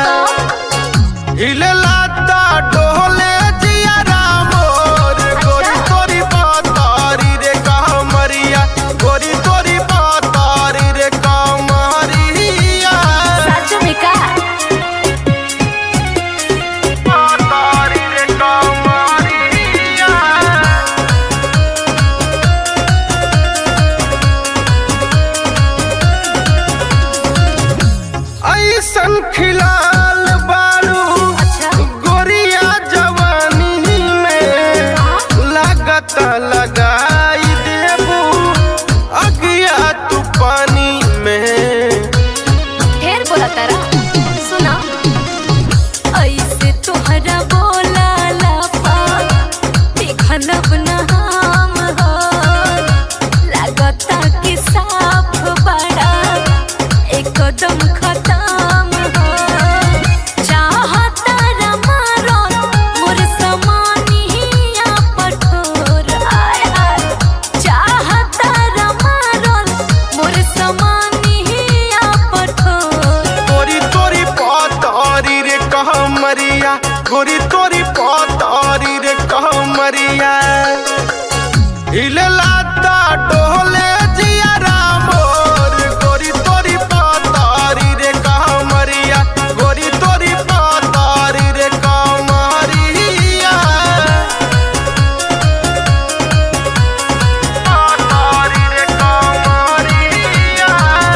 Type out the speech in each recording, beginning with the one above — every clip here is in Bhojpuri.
हिलला ता डोले जिया रामोर गोरी तोरी पातारी रे कमरिया गोरी तोरी पातारी रे कमरिया साचो में का पातारी रे कमरिया ऐसन खिलाल बारू गोरिया जवानी में लागत लगाई देबू अगिया तू पानी में ढेर बोला तारा सुना ऐसे तोहरा बोला लापा देखनब ना हम हो लागता कि साफ बड़ा एकदम खत्म हो चाहता रमारो मोर समानिया पठोर आय आय चाहता रमारो मोर समानिया पठोर गोरी तोरी पातारी रे कहमरिया गोरी तोरी पातारी रे कहमरिया हिलला ता डोले जिया रामोर गोरी तोरी पातारी रे कहमरिया गोरी तोरी पातारी रे कहमरिया पातारी रे कहमरिया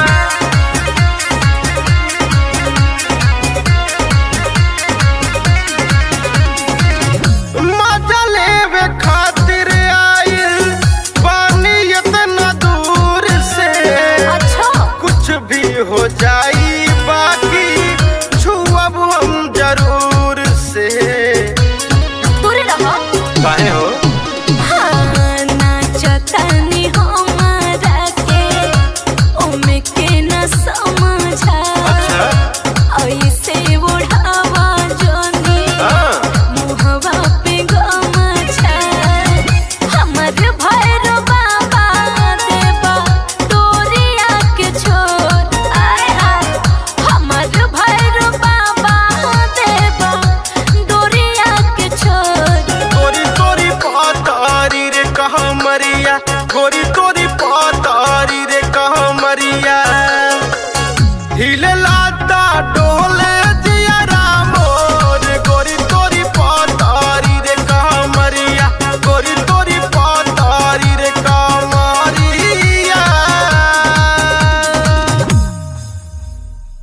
मजा लेवे खातिर आइल पानी इतना दूर से अच्छा कुछ भी हो जाई बाकी छुअब हम जरूर से दूर रहो काहे हो हाँ नाचतानी हमारा के ओमे के न समझा अच्छा ऐसे उड़ावा जोनी हाँ मुहवा पे गमछा हमर भैरो बाबा देवा डोरिया के छोर आय आय हमर भैरो बाबा देवा डोरिया के छोर गोरी तोरी पातारी रे कहमरिया गोरी तोरी पातारी रे कहमरिया हिलला ता डोल